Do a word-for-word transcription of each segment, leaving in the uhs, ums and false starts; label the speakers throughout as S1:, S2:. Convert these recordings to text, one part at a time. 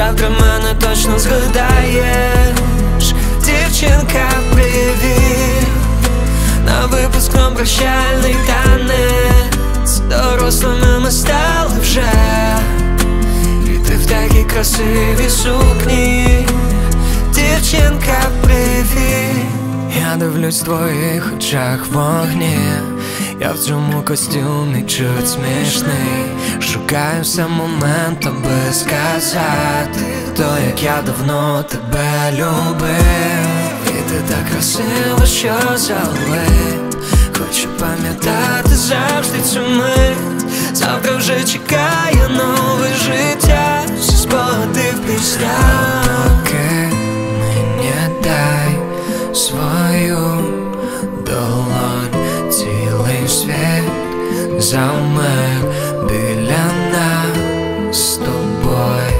S1: завтра мене точно згадаєш. Дівчинка, привіт, на випускном прощальний танець. Дорослими ми стали вже, і ти в такій красивій сукні. Дівчинка, привіт. Я дивлюсь в твоїх очах вогні, я в цьому костюмі чуть смішний. Шукаю все момент, аби сказати то, як я давно тебе любив. І ти так красиво, що залит. Хочу пам'ятати завжди цю мить. Завтра вже чекає нове життя, всі спогади в піснях. Поки мені дай свою долонь, цілий світ завмер біля нас з тобою.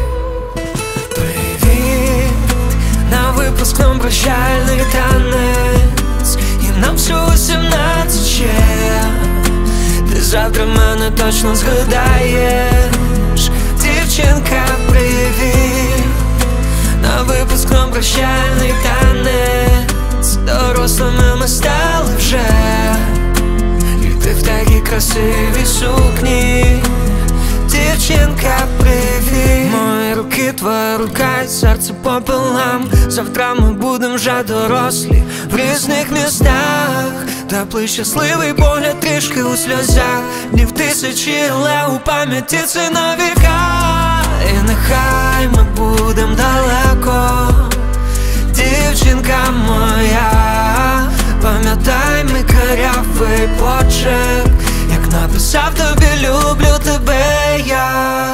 S1: Привіт, на випускном прощальний танець, і нам всього сімнадцять ще. Ти завтра мене точно згадаєш. Дівчинка, привіт, на випускном прощальний танець. Дорослими ми стали вже, і ти в такій красивій сукні. Дівчинка, привіт. Мої руки, твоя рука, і серце пополам. Завтра ми будем вже дорослі в різних містах. Теплий щасливий погляд трішки у сльозах. Днів тисячі, але у пам'яті це на віка. І нехай ми будем далеко, дівчинка моя. Пам'ятай мій карявий почерк, як написав тобі люблю тебе я.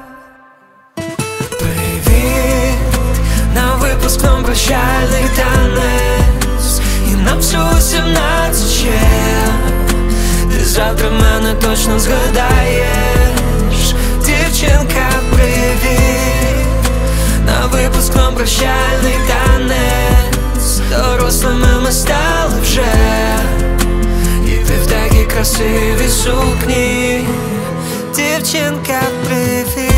S1: Привіт, на випускном прощальний танець, і нам всього сімнадцять ще. Ти завтра мене точно згадаєш. Дівчинка, привіт, на випускном прощальний танець. Дорослими ми стали вже, і ти в такій красивій сукні. Дівчинка, привіт.